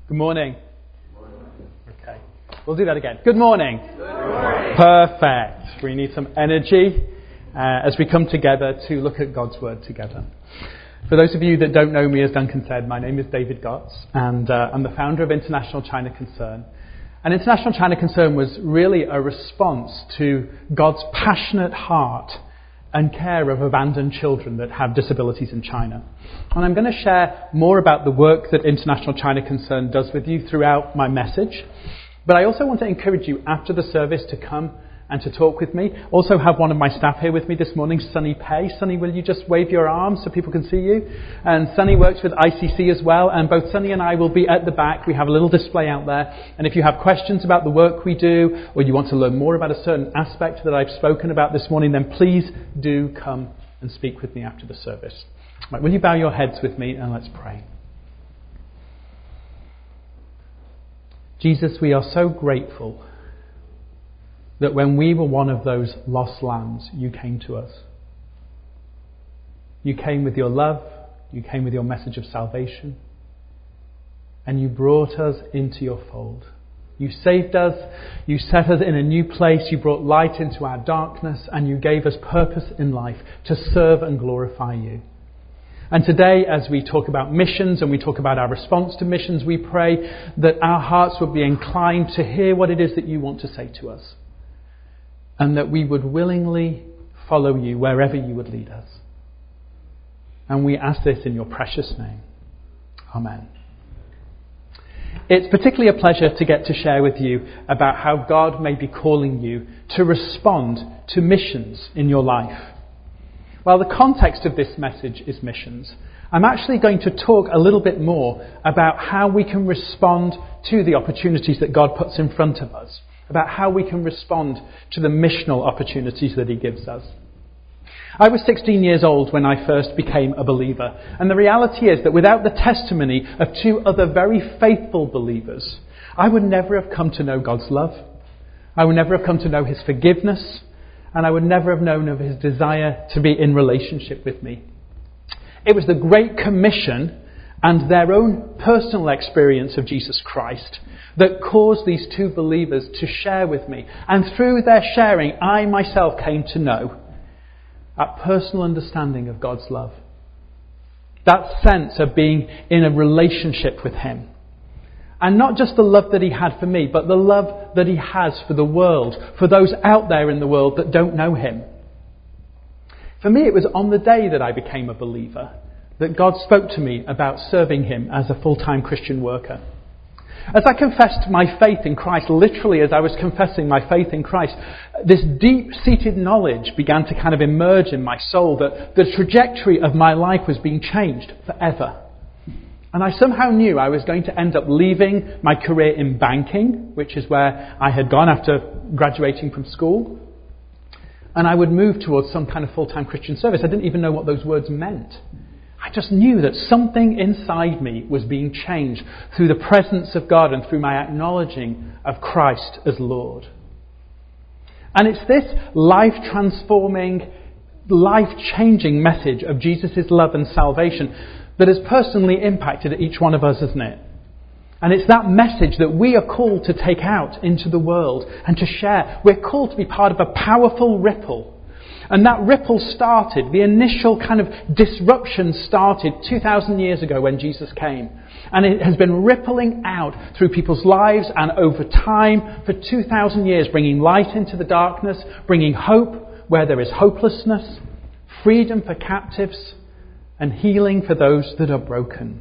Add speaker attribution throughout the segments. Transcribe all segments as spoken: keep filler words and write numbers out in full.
Speaker 1: Good morning. Okay, we'll do that again. Good morning. Good morning. Perfect. We need some energy uh, as we come together to look at God's Word together. For those of you that don't know me, as Duncan said, my name is David Gotts, and uh, I'm the founder of International China Concern. And International China Concern was really a response to God's passionate heart and care of abandoned children that have disabilities in China. And I'm going to share more about the work that International China Concern does with you throughout my message. But I also want to encourage you after the service to come and to talk with me. Also have one of my staff here with me this morning, Sunny Pei. Sunny, will you just wave your arms so people can see you? And Sunny works with I C C as well, and both Sunny and I will be at the back. We have a little display out there, and if you have questions about the work we do, or you want to learn more about a certain aspect that I've spoken about this morning, then please do come and speak with me after the service. Right, will you bow your heads with me and let's pray. Jesus, we are so grateful that when we were one of those lost lambs, you came to us. You came with your love, you came with your message of salvation, and you brought us into your fold. You saved us, you set us in a new place, you brought light into our darkness, and you gave us purpose in life to serve and glorify you. And today, as we talk about missions and we talk about our response to missions, we pray that our hearts would be inclined to hear what it is that you want to say to us, and that we would willingly follow you wherever you would lead us. And we ask this in your precious name. Amen. It's particularly a pleasure to get to share with you about how God may be calling you to respond to missions in your life. Well, the context of this message is missions. I'm actually going to talk a little bit more about how we can respond to the opportunities that God puts in front of us, about how we can respond to the missional opportunities that he gives us. I was sixteen years old when I first became a believer, and the reality is that without the testimony of two other very faithful believers, I would never have come to know God's love. I would never have come to know his forgiveness, and I would never have known of his desire to be in relationship with me. It was the Great Commission and their own personal experience of Jesus Christ that caused these two believers to share with me. And through their sharing, I myself came to know that personal understanding of God's love. That sense of being in a relationship with him. And not just the love that he had for me, but the love that he has for the world, for those out there in the world that don't know him. For me, it was on the day that I became a believer that God spoke to me about serving him as a full-time Christian worker. As I confessed my faith in Christ, literally as I was confessing my faith in Christ, this deep-seated knowledge began to kind of emerge in my soul that the trajectory of my life was being changed forever. And I somehow knew I was going to end up leaving my career in banking, which is where I had gone after graduating from school, and I would move towards some kind of full-time Christian service. I didn't even know what those words meant. I just knew that something inside me was being changed through the presence of God and through my acknowledging of Christ as Lord. And it's this life-transforming, life-changing message of Jesus' love and salvation that has personally impacted each one of us, isn't it? And it's that message that we are called to take out into the world and to share. We're called to be part of a powerful ripple. And that ripple started, the initial kind of disruption started two thousand years ago when Jesus came. And it has been rippling out through people's lives and over time for two thousand years, bringing light into the darkness, bringing hope where there is hopelessness, freedom for captives, and healing for those that are broken.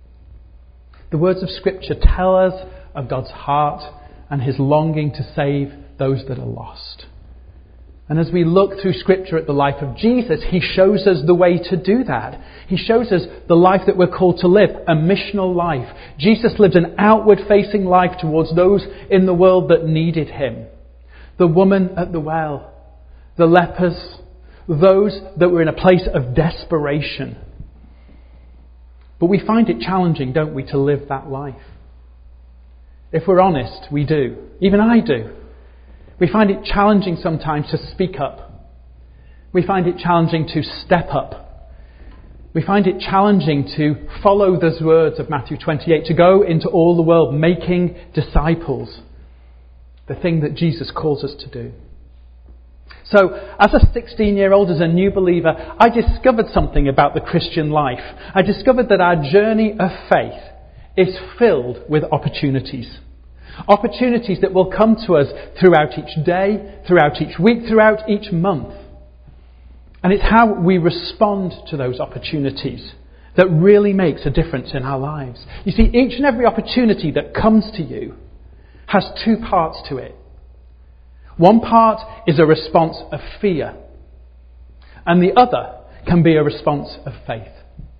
Speaker 1: The words of Scripture tell us of God's heart and his longing to save those that are lost. And as we look through Scripture at the life of Jesus, he shows us the way to do that. He shows us the life that we're called to live, a missional life. Jesus lived an outward-facing life towards those in the world that needed him. The woman at the well, the lepers, those that were in a place of desperation. But we find it challenging, don't we, to live that life? If we're honest, we do. Even I do. We find it challenging sometimes to speak up. We find it challenging to step up. We find it challenging to follow those words of Matthew twenty-eight, to go into all the world making disciples, the thing that Jesus calls us to do. So, as a sixteen-year-old, as a new believer, I discovered something about the Christian life. I discovered that our journey of faith is filled with opportunities. Opportunities that will come to us throughout each day, throughout each week, throughout each month. And it's how we respond to those opportunities that really makes a difference in our lives. You see, each and every opportunity that comes to you has two parts to it. One part is a response of fear, and the other can be a response of faith.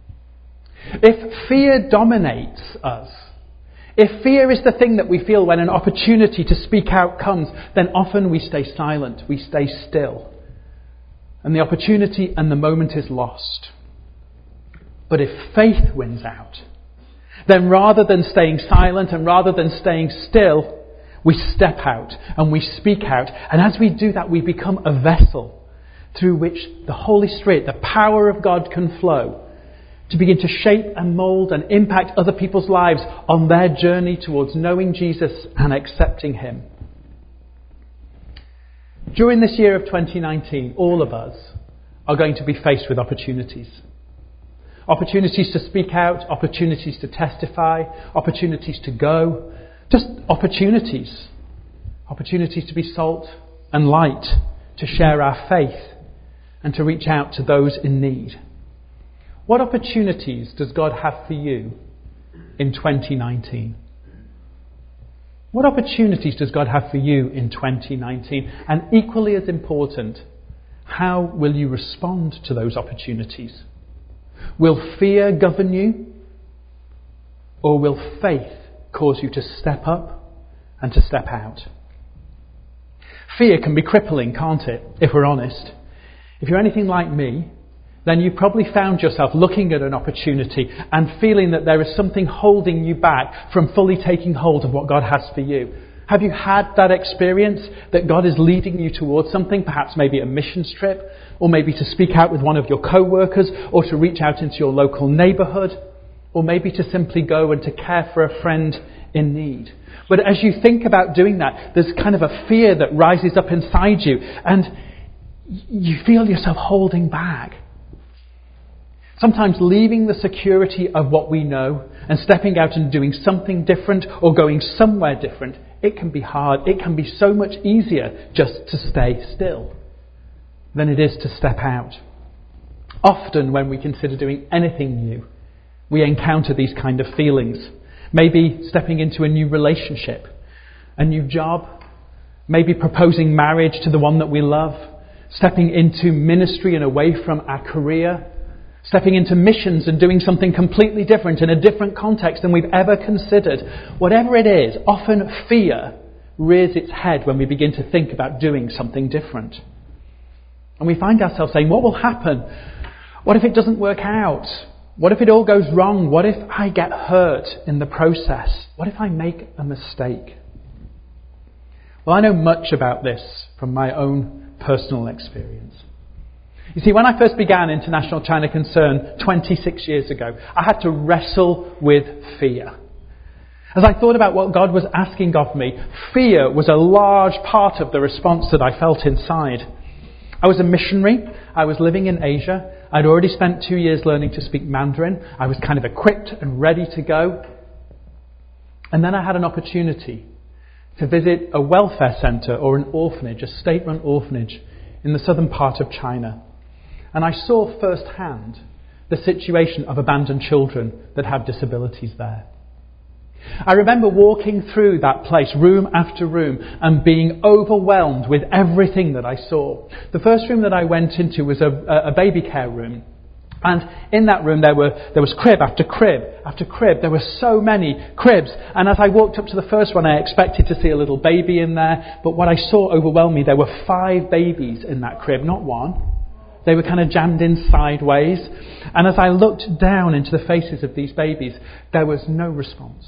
Speaker 1: If fear dominates us, if fear is the thing that we feel when an opportunity to speak out comes, then often we stay silent, we stay still. And the opportunity and the moment is lost. But if faith wins out, then rather than staying silent and rather than staying still, we step out and we speak out. And as we do that, we become a vessel through which the Holy Spirit, the power of God, can flow to begin to shape and mould and impact other people's lives on their journey towards knowing Jesus and accepting Him. During this year of twenty nineteen, all of us are going to be faced with opportunities. Opportunities to speak out, opportunities to testify, opportunities to go, just opportunities. Opportunities to be salt and light, to share our faith and to reach out to those in need. What opportunities does God have for you in twenty nineteen? What opportunities does God have for you in twenty nineteen? And equally as important, how will you respond to those opportunities? Will fear govern you? Or will faith cause you to step up and to step out? Fear can be crippling, can't it, if we're honest? If you're anything like me, then you probably found yourself looking at an opportunity and feeling that there is something holding you back from fully taking hold of what God has for you. Have you had that experience that God is leading you towards something, perhaps maybe a missions trip, or maybe to speak out with one of your co-workers, or to reach out into your local neighbourhood, or maybe to simply go and to care for a friend in need? But as you think about doing that, there's kind of a fear that rises up inside you, and you feel yourself holding back. Sometimes leaving the security of what we know and stepping out and doing something different or going somewhere different, it can be hard. It can be so much easier just to stay still than it is to step out. Often when we consider doing anything new, we encounter these kind of feelings. Maybe stepping into a new relationship, a new job, maybe proposing marriage to the one that we love, stepping into ministry and away from our career, stepping into missions and doing something completely different in a different context than we've ever considered. Whatever it is, often fear rears its head when we begin to think about doing something different. And we find ourselves saying, what will happen? What if it doesn't work out? What if it all goes wrong? What if I get hurt in the process? What if I make a mistake? Well, I know much about this from my own personal experience. You see, when I first began International China Concern twenty-six years ago, I had to wrestle with fear. As I thought about what God was asking of me, fear was a large part of the response that I felt inside. I was a missionary. I was living in Asia. I'd already spent two years learning to speak Mandarin. I was kind of equipped and ready to go. And then I had an opportunity to visit a welfare centre or an orphanage, a state-run orphanage in the southern part of China. And I saw firsthand the situation of abandoned children that have disabilities there. I remember walking through that place, room after room, and being overwhelmed with everything that I saw. The first room that I went into was a, a baby care room. And in that room there were there was crib after crib after crib. There were so many cribs. And as I walked up to the first one, I expected to see a little baby in there. But what I saw overwhelmed me. There were five babies in that crib, not one. They were kind of jammed in sideways. And as I looked down into the faces of these babies, there was no response.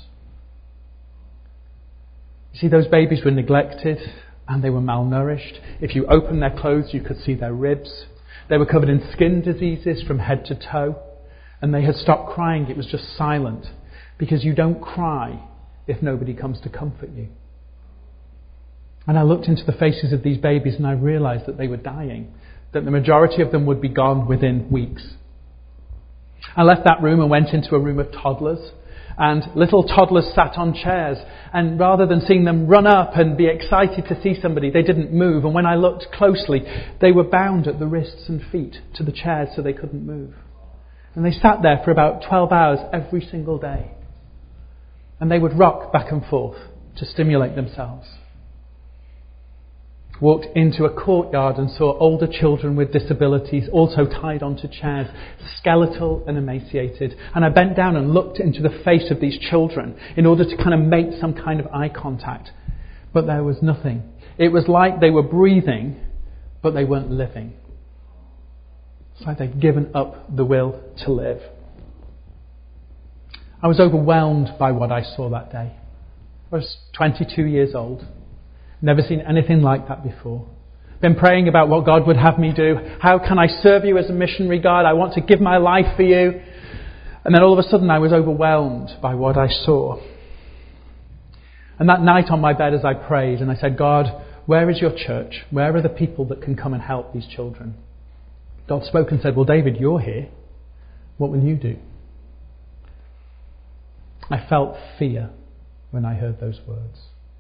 Speaker 1: You see, those babies were neglected and they were malnourished. If you opened their clothes, you could see their ribs. They were covered in skin diseases from head to toe. And they had stopped crying. It was just silent. Because you don't cry if nobody comes to comfort you. And I looked into the faces of these babies and I realised that they were dying. That the majority of them would be gone within weeks. I left that room and went into a room of toddlers. And little toddlers sat on chairs. And rather than seeing them run up and be excited to see somebody, they didn't move. And when I looked closely, they were bound at the wrists and feet to the chairs so they couldn't move. And they sat there for about twelve hours every single day. And they would rock back and forth to stimulate themselves. Walked into a courtyard and saw older children with disabilities also tied onto chairs, skeletal and emaciated. And I bent down and looked into the face of these children in order to kind of make some kind of eye contact. But there was nothing. It was like they were breathing, but they weren't living. It's like they'd given up the will to live. I was overwhelmed by what I saw that day. I was twenty-two years old. Never seen anything like that before. Been praying about what God would have me do. How can I serve you as a missionary, God? I want to give my life for you. And then all of a sudden I was overwhelmed by what I saw. And that night on my bed as I prayed and I said, God, where is your church? Where are the people that can come and help these children? God spoke and said, well, David, you're here. What will you do? I felt fear when I heard those words.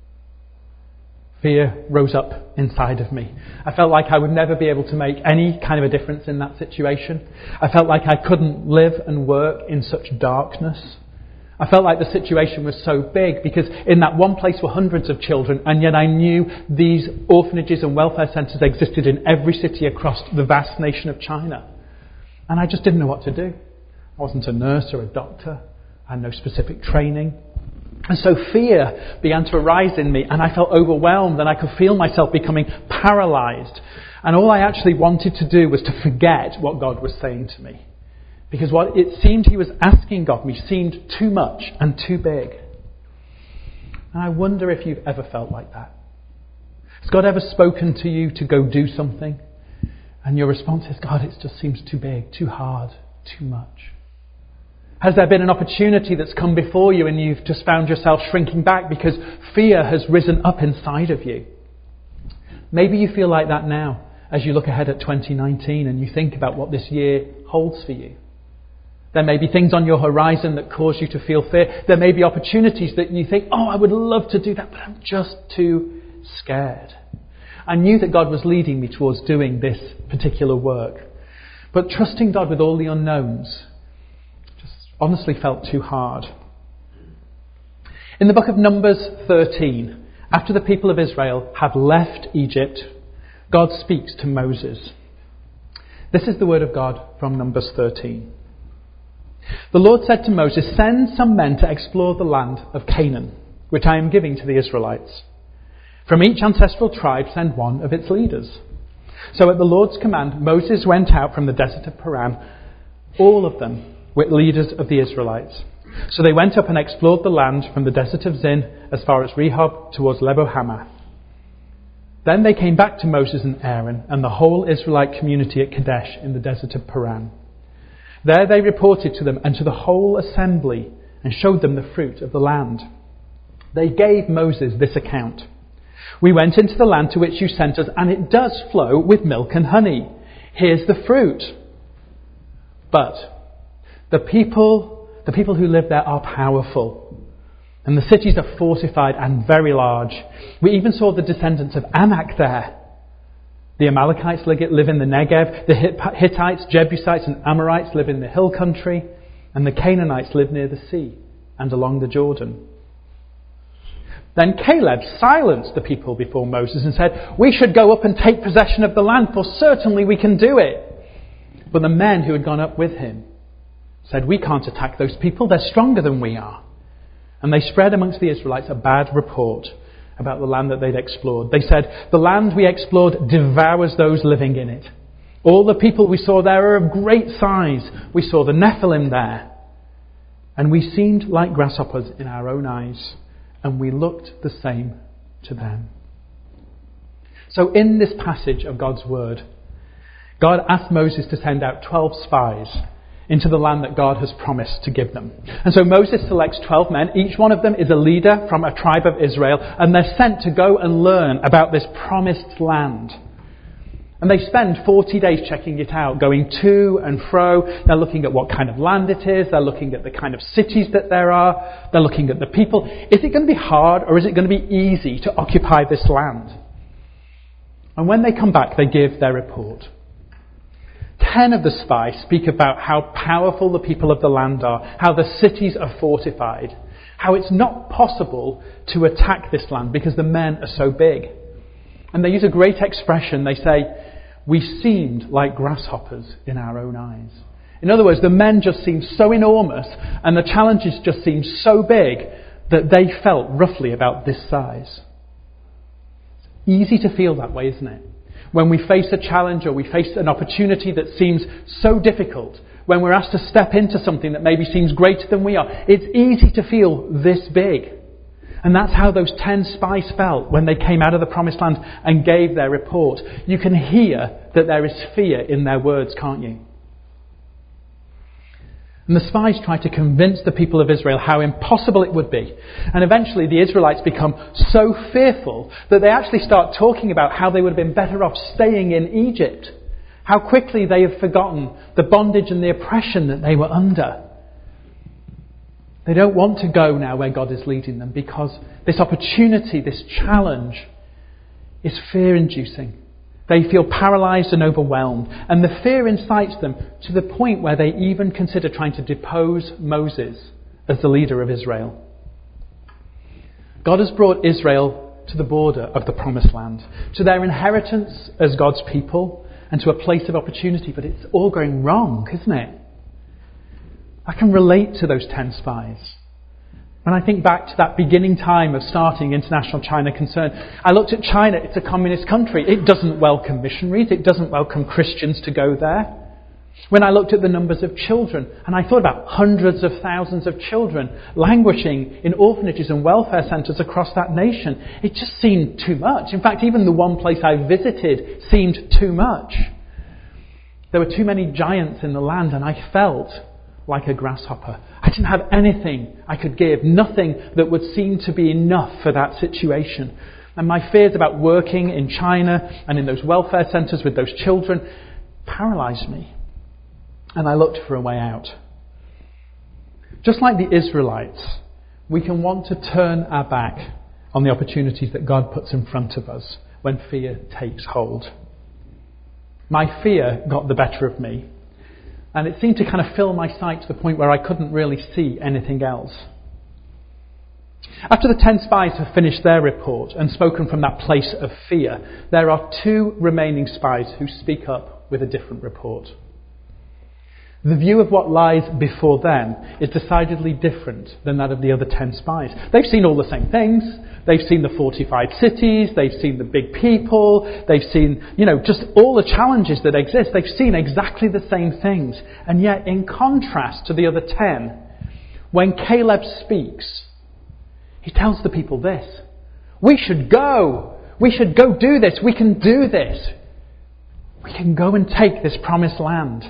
Speaker 1: Fear rose up inside of me. I felt like I would never be able to make any kind of a difference in that situation. I felt like I couldn't live and work in such darkness. I felt like the situation was so big because in that one place were hundreds of children, and yet I knew these orphanages and welfare centres existed in every city across the vast nation of China. And I just didn't know what to do. I wasn't a nurse or a doctor. I had no specific training. And so fear began to arise in me, and I felt overwhelmed, and I could feel myself becoming paralysed. And all I actually wanted to do was to forget what God was saying to me. Because what it seemed he was asking of me seemed too much and too big. And I wonder if you've ever felt like that. Has God ever spoken to you to go do something? And your response is, God, it just seems too big, too hard, too much. Has there been an opportunity that's come before you and you've just found yourself shrinking back because fear has risen up inside of you? Maybe you feel like that now as you look ahead at twenty nineteen and you think about what this year holds for you. There may be things on your horizon that cause you to feel fear. There may be opportunities that you think, oh, I would love to do that, but I'm just too scared. I knew that God was leading me towards doing this particular work. But trusting God with all the unknowns honestly felt too hard. In the book of Numbers thirteen, after the people of Israel have left Egypt, God speaks to Moses. This is the word of God from Numbers thirteen. The Lord said to Moses, send some men to explore the land of Canaan, which I am giving to the Israelites. From each ancestral tribe send one of its leaders. So at the Lord's command, Moses went out from the desert of Paran, all of them with leaders of the Israelites. So they went up and explored the land from the desert of Zin as far as Rehob towards Lebo-Hamath. Then they came back to Moses and Aaron and the whole Israelite community at Kadesh in the desert of Paran. There they reported to them and to the whole assembly and showed them the fruit of the land. They gave Moses this account. We went into the land to which you sent us, and it does flow with milk and honey. Here's the fruit. But The people, the people who live there are powerful, and the cities are fortified and very large. We even saw the descendants of Anak there. The Amalekites live in the Negev, the Hittites, Jebusites and Amorites live in the hill country, and the Canaanites live near the sea and along the Jordan. Then Caleb silenced the people before Moses and said, we should go up and take possession of the land, for certainly we can do it. But the men who had gone up with him said, we can't attack those people, they're stronger than we are. And they spread amongst the Israelites a bad report about the land that they'd explored. They said, the land we explored devours those living in it. All the people we saw there are of great size. We saw the Nephilim there. And we seemed like grasshoppers in our own eyes, and we looked the same to them. So in this passage of God's word, God asked Moses to send out twelve spies into the land that God has promised to give them. And so Moses selects twelve men. Each one of them is a leader from a tribe of Israel, and they're sent to go and learn about this promised land. And they spend forty days checking it out, going to and fro. They're looking at what kind of land it is. They're looking at the kind of cities that there are. They're looking at the people. Is it going to be hard, or is it going to be easy to occupy this land? And when they come back, they give their report. Ten of the spies speak about how powerful the people of the land are, how the cities are fortified, how it's not possible to attack this land because the men are so big. And they use a great expression. They say, "We seemed like grasshoppers in our own eyes." In other words, the men just seemed so enormous and the challenges just seemed so big that they felt roughly about this size. Easy to feel that way, isn't it? When we face a challenge or we face an opportunity that seems so difficult, when we're asked to step into something that maybe seems greater than we are, it's easy to feel this big. And that's how those ten spies felt when they came out of the promised land and gave their report. You can hear that there is fear in their words, can't you? And the spies try to convince the people of Israel how impossible it would be. And eventually the Israelites become so fearful that they actually start talking about how they would have been better off staying in Egypt. How quickly they have forgotten the bondage and the oppression that they were under. They don't want to go now where God is leading them because this opportunity, this challenge, is fear-inducing. They feel paralysed and overwhelmed, and the fear incites them to the point where they even consider trying to depose Moses as the leader of Israel. God has brought Israel to the border of the promised land, to their inheritance as God's people, and to a place of opportunity, but it's all going wrong, isn't it? I can relate to those ten spies. When I think back to that beginning time of starting International China Concern, I looked at China. It's a communist country. It doesn't welcome missionaries. It doesn't welcome Christians to go there. When I looked at the numbers of children, and I thought about hundreds of thousands of children languishing in orphanages and welfare centres across that nation, it just seemed too much. In fact, even the one place I visited seemed too much. There were too many giants in the land, and I felt like a grasshopper. I didn't have anything I could give, nothing that would seem to be enough for that situation. And my fears about working in China and in those welfare centres with those children paralysed me. And I looked for a way out. Just like the Israelites, we can want to turn our back on the opportunities that God puts in front of us when fear takes hold. My fear got the better of me. And it seemed to kind of fill my sight to the point where I couldn't really see anything else. After the ten spies have finished their report and spoken from that place of fear, there are two remaining spies who speak up with a different report. The view of what lies before them is decidedly different than that of the other ten spies. They've seen all the same things. They've seen the fortified cities. They've seen the big people. They've seen, you know, just all the challenges that exist. They've seen exactly the same things. And yet, in contrast to the other ten, when Caleb speaks, he tells the people this: we should go. We should go do this. We can do this. We can go and take this promised land.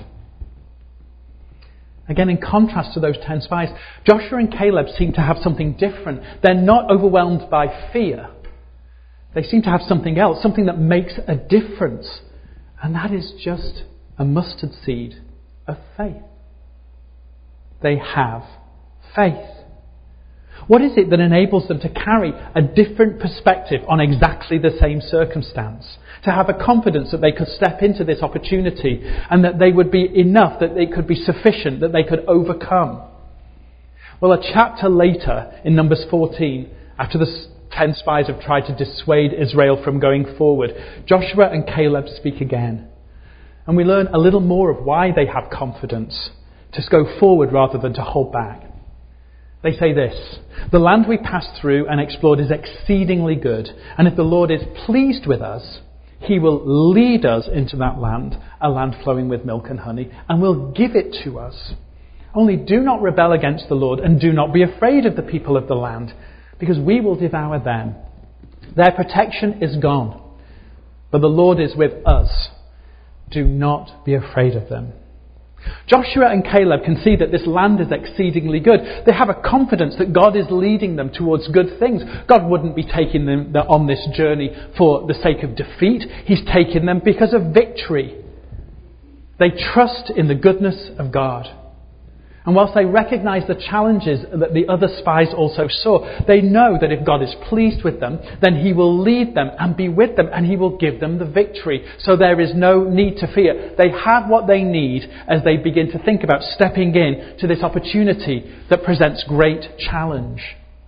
Speaker 1: Again, in contrast to those ten spies, Joshua and Caleb seem to have something different. They're not overwhelmed by fear. They seem to have something else, something that makes a difference. And that is just a mustard seed of faith. They have faith. What is it that enables them to carry a different perspective on exactly the same circumstance? To have a confidence that they could step into this opportunity and that they would be enough, that they could be sufficient, that they could overcome. Well, a chapter later in Numbers fourteen, after the ten spies have tried to dissuade Israel from going forward, Joshua and Caleb speak again. And we learn a little more of why they have confidence to go forward rather than to hold back. They say this: the land we passed through and explored is exceedingly good, and if the Lord is pleased with us, He will lead us into that land, a land flowing with milk and honey, and will give it to us. Only do not rebel against the Lord, and do not be afraid of the people of the land, because we will devour them. Their protection is gone, but the Lord is with us. Do not be afraid of them. Joshua and Caleb can see that this land is exceedingly good. They have a confidence that God is leading them towards good things. God wouldn't be taking them on this journey for the sake of defeat. He's taking them because of victory. They trust in the goodness of God. And whilst they recognise the challenges that the other spies also saw, they know that if God is pleased with them, then he will lead them and be with them and he will give them the victory. So there is no need to fear. They have what they need as they begin to think about stepping in to this opportunity that presents great challenge.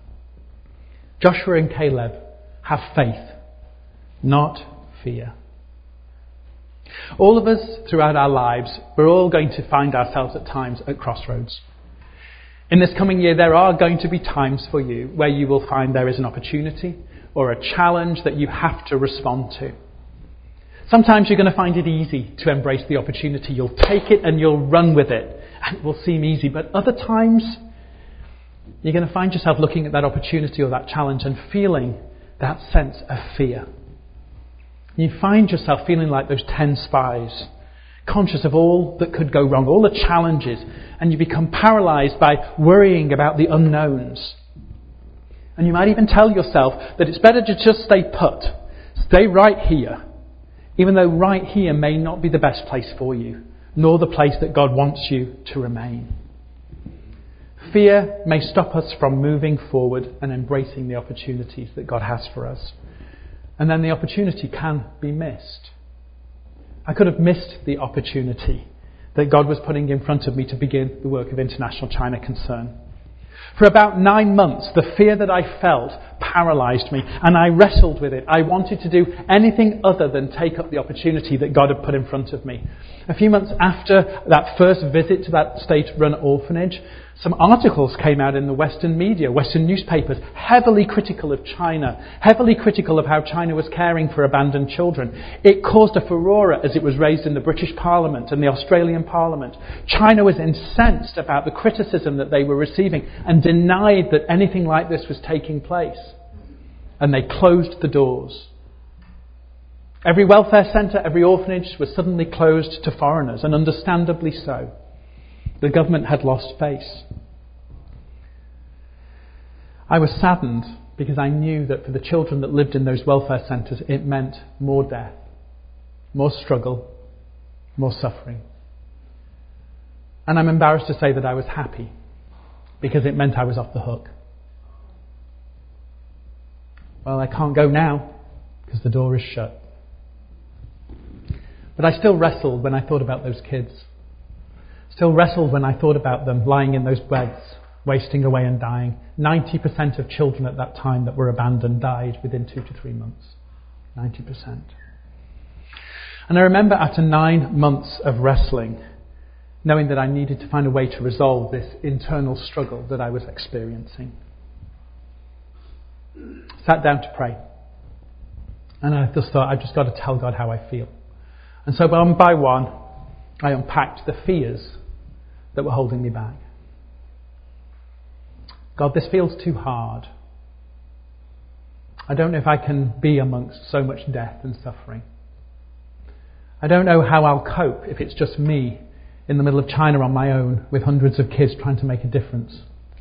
Speaker 1: Joshua and Caleb have faith, not fear. All of us throughout our lives, we're all going to find ourselves at times at crossroads. In this coming year, there are going to be times for you where you will find there is an opportunity or a challenge that you have to respond to. Sometimes you're going to find it easy to embrace the opportunity. You'll take it and you'll run with it, and it will seem easy. But other times, you're going to find yourself looking at that opportunity or that challenge and feeling that sense of fear. You find yourself feeling like those ten spies, conscious of all that could go wrong, all the challenges, and you become paralysed by worrying about the unknowns. And you might even tell yourself that it's better to just stay put, stay right here, even though right here may not be the best place for you, nor the place that God wants you to remain. Fear may stop us from moving forward and embracing the opportunities that God has for us. And then the opportunity can be missed. I could have missed the opportunity that God was putting in front of me to begin the work of International China Concern. For about nine months, the fear that I felt paralysed me, and I wrestled with it. I wanted to do anything other than take up the opportunity that God had put in front of me. A few months after that first visit to that state-run orphanage, some articles came out in the Western media, Western newspapers, heavily critical of China, heavily critical of how China was caring for abandoned children. It caused a furore as it was raised in the British Parliament and the Australian Parliament. China was incensed about the criticism that they were receiving and denied that anything like this was taking place. And they closed the doors. Every welfare centre, every orphanage was suddenly closed to foreigners, and understandably so. The government had lost face. I was saddened because I knew that for the children that lived in those welfare centres, it meant more death, more struggle, more suffering. And I'm embarrassed to say that I was happy because it meant I was off the hook. Well, I can't go now because the door is shut. But I still wrestled when I thought about those kids. Still wrestled when I thought about them lying in those beds, wasting away and dying. ninety percent of children at that time that were abandoned died within two to three months. ninety percent. And I remember after nine months of wrestling, knowing that I needed to find a way to resolve this internal struggle that I was experiencing. Sat down to pray. And I just thought, I've just got to tell God how I feel. And so one by one, I unpacked the fears that were holding me back. God, this feels too hard. I don't know if I can be amongst so much death and suffering. I don't know how I'll cope if it's just me in the middle of China on my own with hundreds of kids trying to make a difference.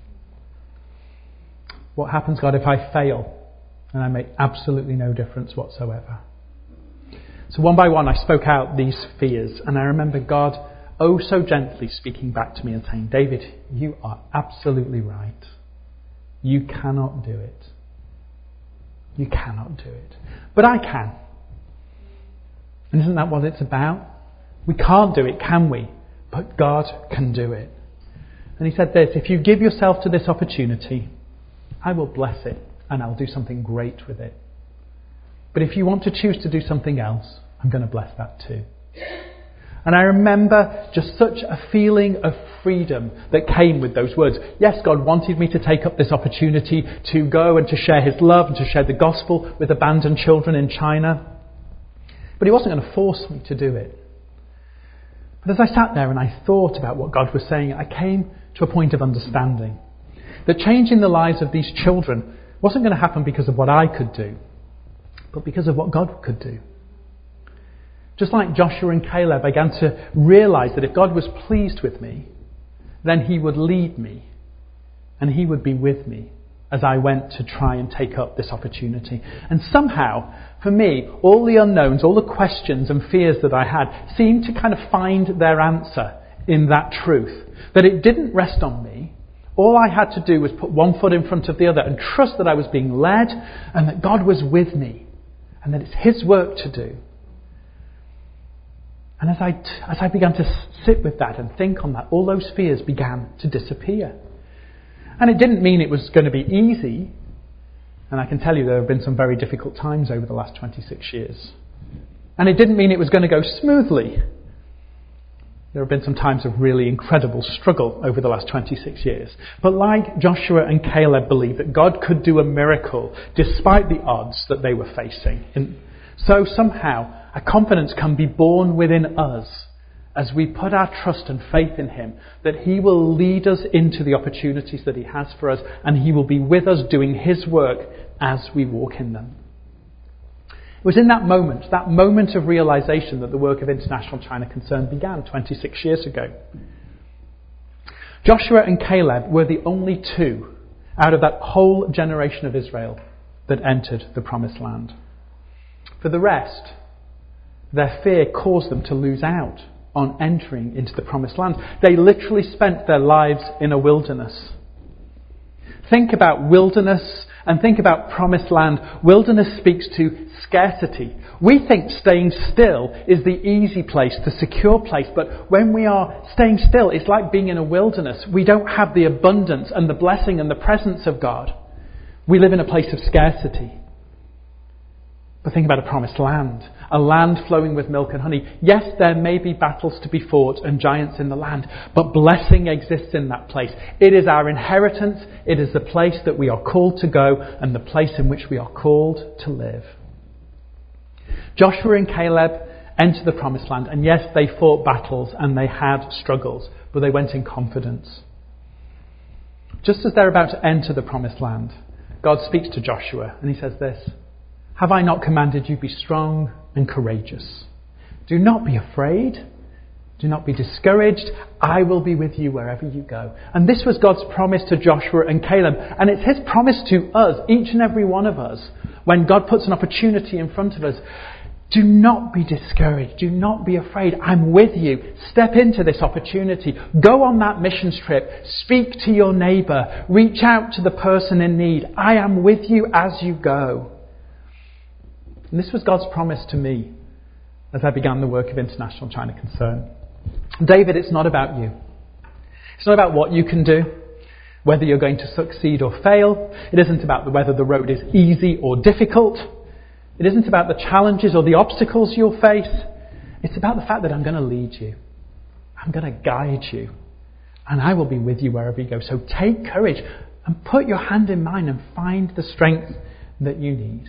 Speaker 1: What happens, God, if I fail and I make absolutely no difference whatsoever? So one by one I spoke out these fears, and I remember God oh so gently speaking back to me and saying, David, you are absolutely right. You cannot do it. You cannot do it. But I can. And isn't that what it's about? We can't do it, can we? But God can do it. And he said this, if you give yourself to this opportunity, I will bless it and I'll do something great with it. But if you want to choose to do something else, I'm going to bless that too. And I remember just such a feeling of freedom that came with those words. Yes, God wanted me to take up this opportunity to go and to share his love and to share the gospel with abandoned children in China. But he wasn't going to force me to do it. But as I sat there and I thought about what God was saying, I came to a point of understanding that changing the lives of these children wasn't going to happen because of what I could do, but because of what God could do. Just like Joshua and Caleb, I began to realise that if God was pleased with me, then he would lead me and he would be with me as I went to try and take up this opportunity. And somehow, for me, all the unknowns, all the questions and fears that I had seemed to kind of find their answer in that truth. That it didn't rest on me. All I had to do was put one foot in front of the other and trust that I was being led and that God was with me and that it's his work to do. And as I, as I began to sit with that and think on that, all those fears began to disappear. And it didn't mean it was going to be easy. And I can tell you there have been some very difficult times over the last twenty-six years. And it didn't mean it was going to go smoothly. There have been some times of really incredible struggle over the last twenty-six years. But like Joshua and Caleb believed that God could do a miracle despite the odds that they were facing. And so somehow a confidence can be born within us as we put our trust and faith in him, that he will lead us into the opportunities that he has for us, and he will be with us doing his work as we walk in them. It was in that moment, that moment of realisation, that the work of International China Concern began twenty-six years ago. Joshua and Caleb were the only two out of that whole generation of Israel that entered the Promised Land. For the rest, their fear caused them to lose out on entering into the Promised Land. They literally spent their lives in a wilderness. Think about wilderness and think about Promised Land. Wilderness speaks to scarcity. We think staying still is the easy place, the secure place, but when we are staying still, it's like being in a wilderness. We don't have the abundance and the blessing and the presence of God. We live in a place of scarcity. But think about a promised land, a land flowing with milk and honey. Yes, there may be battles to be fought and giants in the land, but blessing exists in that place. It is our inheritance. It is the place that we are called to go and the place in which we are called to live. Joshua and Caleb entered the promised land, and yes, they fought battles and they had struggles, but they went in confidence. Just as they're about to enter the promised land, God speaks to Joshua and he says this: "Have I not commanded you, be strong and courageous? Do not be afraid. Do not be discouraged. I will be with you wherever you go." And this was God's promise to Joshua and Caleb. And it's his promise to us, each and every one of us, when God puts an opportunity in front of us. Do not be discouraged. Do not be afraid. I'm with you. Step into this opportunity. Go on that missions trip. Speak to your neighbour. Reach out to the person in need. I am with you as you go. And this was God's promise to me as I began the work of International China Concern. David, it's not about you. It's not about what you can do, whether you're going to succeed or fail. It isn't about whether the road is easy or difficult. It isn't about the challenges or the obstacles you'll face. It's about the fact that I'm going to lead you. I'm going to guide you. And I will be with you wherever you go. So take courage and put your hand in mine and find the strength that you need.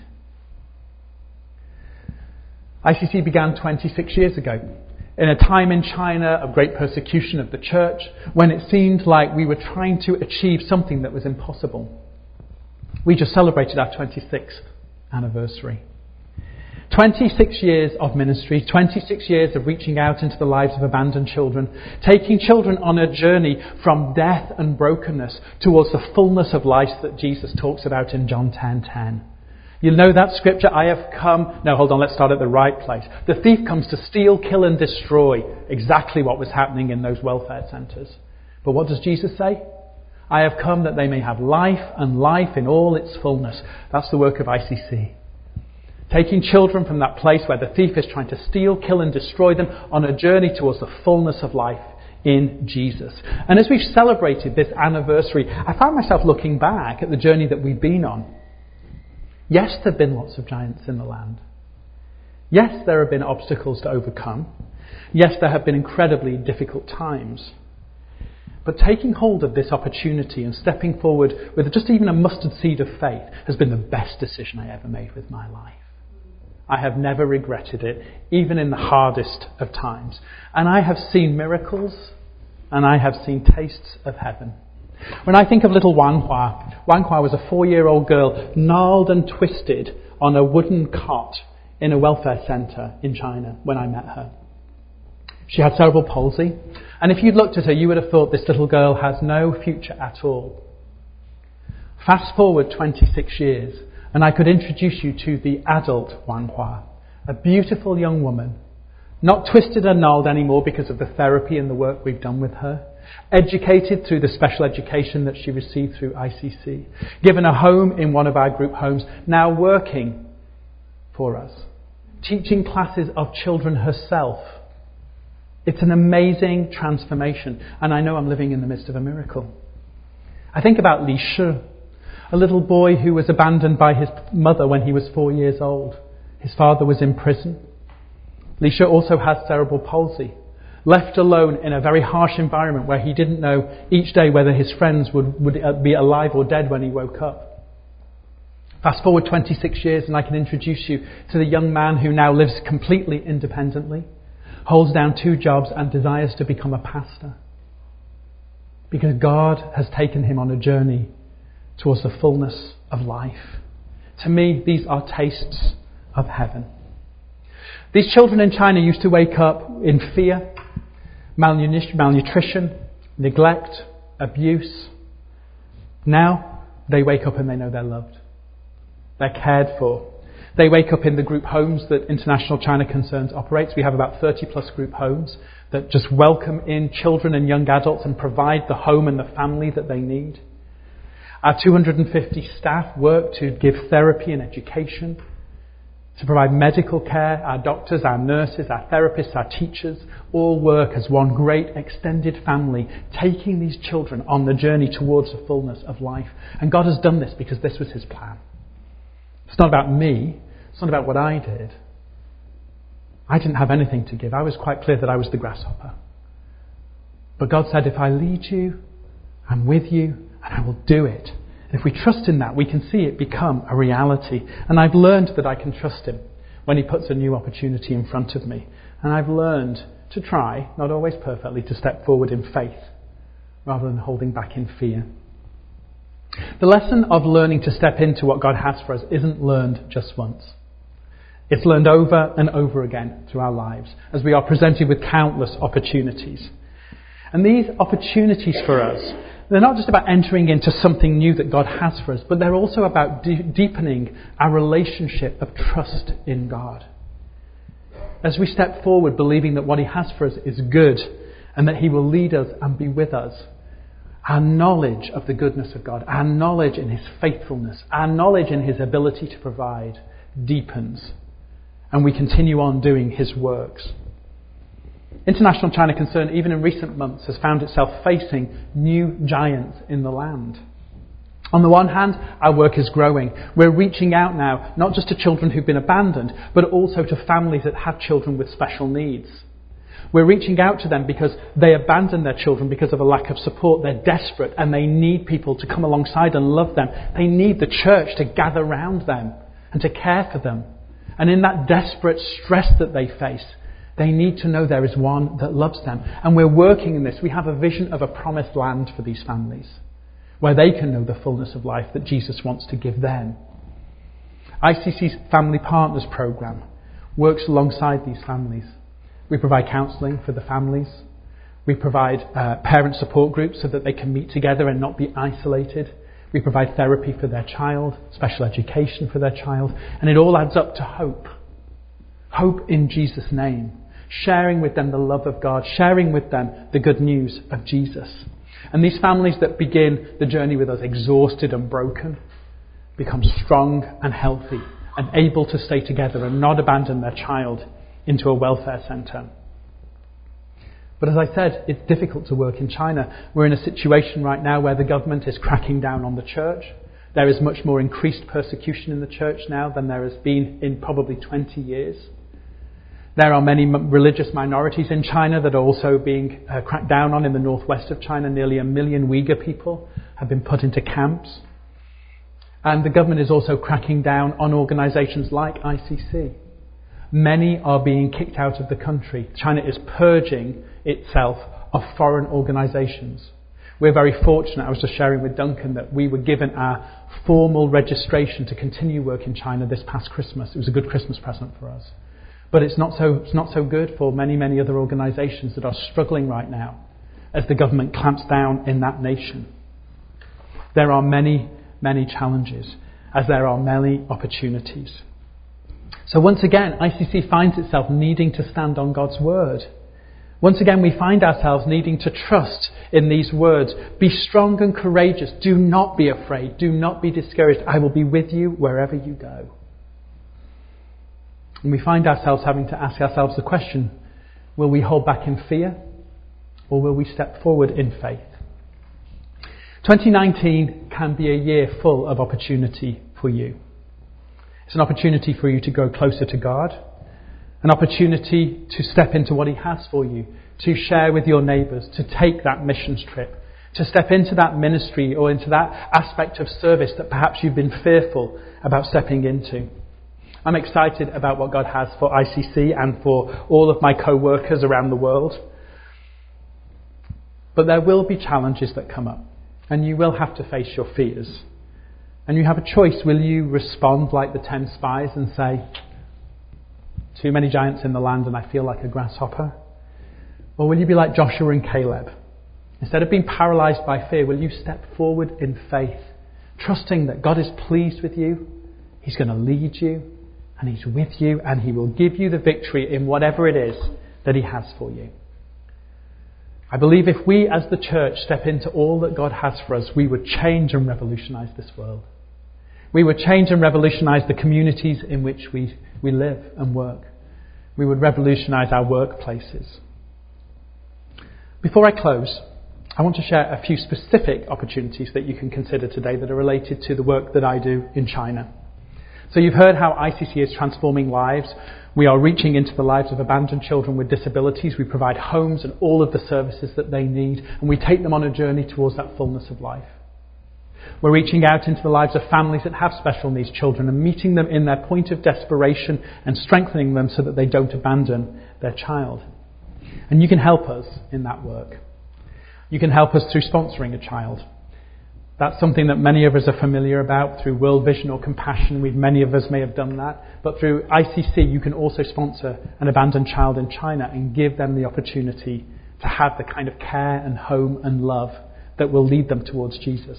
Speaker 1: I C C began twenty-six years ago, in a time in China of great persecution of the church, when it seemed like we were trying to achieve something that was impossible. We just celebrated our twenty-sixth anniversary. twenty-six years of ministry, twenty-six years of reaching out into the lives of abandoned children, taking children on a journey from death and brokenness towards the fullness of life that Jesus talks about in John ten ten. You know that scripture, I have come... No, hold on, let's start at the right place. The thief comes to steal, kill and destroy. Exactly what was happening in those welfare centres. But what does Jesus say? I have come that they may have life and life in all its fullness. That's the work of I C C. Taking children from that place where the thief is trying to steal, kill and destroy them on a journey towards the fullness of life in Jesus. And as we've celebrated this anniversary, I found myself looking back at the journey that we've been on. Yes, there have been lots of giants in the land. Yes, there have been obstacles to overcome. Yes, there have been incredibly difficult times. But taking hold of this opportunity and stepping forward with just even a mustard seed of faith has been the best decision I ever made with my life. I have never regretted it, even in the hardest of times. And I have seen miracles, and I have seen tastes of heaven. When I think of little Wang Hua, Wang Hua was a four-year-old girl, gnarled and twisted on a wooden cot in a welfare centre in China when I met her. She had cerebral palsy, and if you'd looked at her, you would have thought this little girl has no future at all. Fast forward twenty-six years, and I could introduce you to the adult Wang Hua, a beautiful young woman, not twisted and gnarled anymore because of the therapy and the work we've done with her, educated through the special education that she received through I C C, given a home in one of our group homes, now working for us, teaching classes of children herself. It's an amazing transformation, and I know I'm living in the midst of a miracle. I think about Li Shi, a little boy who was abandoned by his mother when he was four years old. His father was in prison. Li Shi also has cerebral palsy, left alone in a very harsh environment where he didn't know each day whether his friends would, would be alive or dead when he woke up. Fast forward twenty-six years and I can introduce you to the young man who now lives completely independently, holds down two jobs and desires to become a pastor. Because God has taken him on a journey towards the fullness of life. To me, these are tastes of heaven. These children in China used to wake up in fear, malnutrition, neglect, abuse. Now they wake up and they know they're loved. They're cared for. They wake up in the group homes that International China Concerns operates. We have about thirty plus group homes that just welcome in children and young adults and provide the home and the family that they need. Our two hundred fifty staff work to give therapy and education, to provide medical care. Our doctors, our nurses, our therapists, our teachers all work as one great extended family, taking these children on the journey towards the fullness of life. And God has done this because this was his plan. It's not about me. It's not about what I did. I didn't have anything to give. I was quite clear that I was the grasshopper. But God said, if I lead you, I'm with you, and I will do it. And if we trust in that, we can see it become a reality. And I've learned that I can trust him when he puts a new opportunity in front of me. And I've learned to try, not always perfectly, to step forward in faith rather than holding back in fear. The lesson of learning to step into what God has for us isn't learned just once. It's learned over and over again through our lives as we are presented with countless opportunities. And these opportunities for us, they're not just about entering into something new that God has for us, but they're also about de- deepening our relationship of trust in God. As we step forward believing that what he has for us is good and that he will lead us and be with us, our knowledge of the goodness of God, our knowledge in his faithfulness, our knowledge in his ability to provide deepens, and we continue on doing his works. International China Concern, even in recent months, has found itself facing new giants in the land. On the one hand, our work is growing. We're reaching out now, not just to children who've been abandoned, but also to families that have children with special needs. We're reaching out to them because they abandon their children because of a lack of support. They're desperate and they need people to come alongside and love them. They need the church to gather round them and to care for them. And in that desperate stress that they face, they need to know there is one that loves them. And we're working in this. We have a vision of a promised land for these families where they can know the fullness of life that Jesus wants to give them. I C C's Family Partners program works alongside these families. We provide counselling for the families. We provide uh, parent support groups so that they can meet together and not be isolated. We provide therapy for their child, special education for their child, and it all adds up to hope. Hope in Jesus' name. Sharing with them the love of God, sharing with them the good news of Jesus. And these families that begin the journey with us exhausted and broken become strong and healthy and able to stay together and not abandon their child into a welfare centre. But as I said, it's difficult to work in China. We're in a situation right now where the government is cracking down on the church. There is much more increased persecution in the church now than there has been in probably twenty years. There are many religious minorities in China that are also being uh, cracked down on in the northwest of China. Nearly a million Uyghur people have been put into camps. And the government is also cracking down on organisations like I C C. Many are being kicked out of the country. China is purging itself of foreign organisations. We're very fortunate. I was just sharing with Duncan that we were given our formal registration to continue work in China this past Christmas. It was a good Christmas present for us. But it's not so, it's not so good for many, many other organisations that are struggling right now as the government clamps down in that nation. There are many, many challenges, as there are many opportunities. So once again, I C C finds itself needing to stand on God's word. Once again, we find ourselves needing to trust in these words. Be strong and courageous. Do not be afraid. Do not be discouraged. I will be with you wherever you go. And we find ourselves having to ask ourselves the question, will we hold back in fear or will we step forward in faith? twenty nineteen can be a year full of opportunity for you. It's an opportunity for you to go closer to God. An opportunity to step into what he has for you, to share with your neighbours, to take that missions trip, to step into that ministry or into that aspect of service that perhaps you've been fearful about stepping into. I'm excited about what God has for I C C and for all of my co-workers around the world. But there will be challenges that come up, and you will have to face your fears. And you have a choice. Will you respond like the ten spies and say, too many giants in the land and I feel like a grasshopper? Or will you be like Joshua and Caleb? Instead of being paralysed by fear, will you step forward in faith, trusting that God is pleased with you, he's going to lead you, and he's with you, and he will give you the victory in whatever it is that he has for you. I believe if we as the church step into all that God has for us, we would change and revolutionise this world. We would change and revolutionise the communities in which we, we live and work. We would revolutionise our workplaces. Before I close, I want to share a few specific opportunities that you can consider today that are related to the work that I do in China. So you've heard how I C C is transforming lives. We are reaching into the lives of abandoned children with disabilities. We provide homes and all of the services that they need, and we take them on a journey towards that fullness of life. We're reaching out into the lives of families that have special needs children and meeting them in their point of desperation and strengthening them so that they don't abandon their child. And you can help us in that work. You can help us through sponsoring a child. That's something that many of us are familiar about through World Vision or Compassion. We, many of us may have done that. But through I C C, you can also sponsor an abandoned child in China and give them the opportunity to have the kind of care and home and love that will lead them towards Jesus.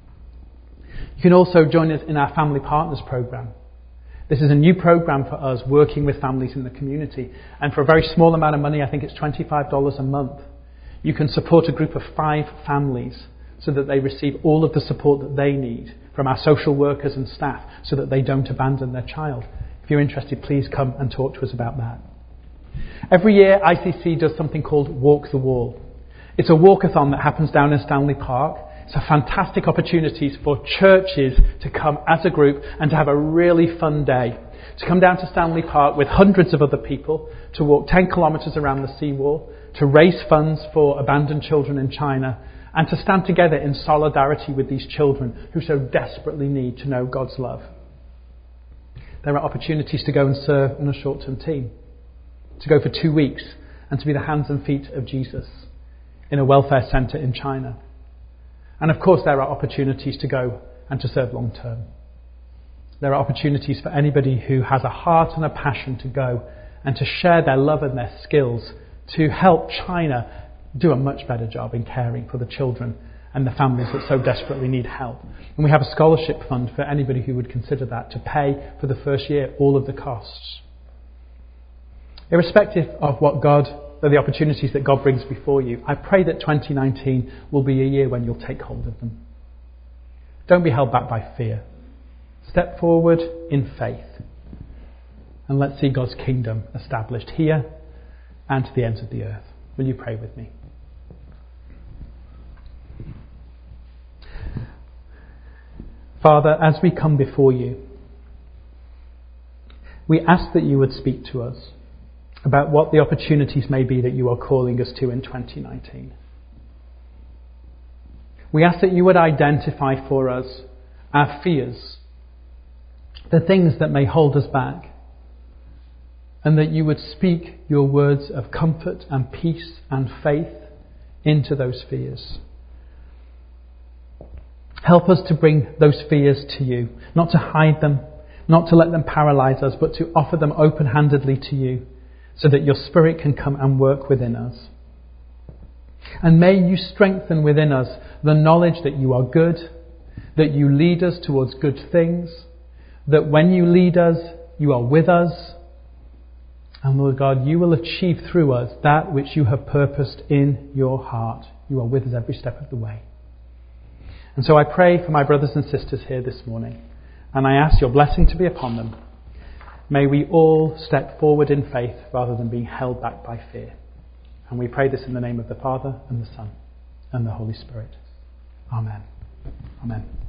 Speaker 1: You can also join us in our Family Partners program. This is a new program for us working with families in the community. And for a very small amount of money, I think it's twenty-five dollars a month, you can support a group of five families so that they receive all of the support that they need from our social workers and staff so that they don't abandon their child. If you're interested, please come and talk to us about that. Every year, I C C does something called Walk the Wall. It's a walkathon that happens down in Stanley Park. It's a fantastic opportunity for churches to come as a group and to have a really fun day. To come down to Stanley Park with hundreds of other people, to walk ten kilometres around the seawall, to raise funds for abandoned children in China, and to stand together in solidarity with these children who so desperately need to know God's love. There are opportunities to go and serve on a short-term team, to go for two weeks and to be the hands and feet of Jesus in a welfare centre in China. And of course there are opportunities to go and to serve long-term. There are opportunities for anybody who has a heart and a passion to go and to share their love and their skills to help China do a much better job in caring for the children and the families that so desperately need help. And we have a scholarship fund for anybody who would consider that to pay for the first year all of the costs. Irrespective of what God, or the opportunities that God brings before you, I pray that twenty nineteen will be a year when you'll take hold of them. Don't be held back by fear. Step forward in faith. And let's see God's kingdom established here and to the ends of the earth. Will you pray with me? Father, as we come before you, we ask that you would speak to us about what the opportunities may be that you are calling us to in twenty nineteen. We ask that you would identify for us our fears, the things that may hold us back, and that you would speak your words of comfort and peace and faith into those fears. Help us to bring those fears to you, not to hide them, not to let them paralyze us, but to offer them open-handedly to you so that your Spirit can come and work within us. And may you strengthen within us the knowledge that you are good, that you lead us towards good things, that when you lead us, you are with us. And Lord God, you will achieve through us that which you have purposed in your heart. You are with us every step of the way. And so I pray for my brothers and sisters here this morning, and I ask your blessing to be upon them. May we all step forward in faith rather than being held back by fear. And we pray this in the name of the Father and the Son and the Holy Spirit. Amen. Amen.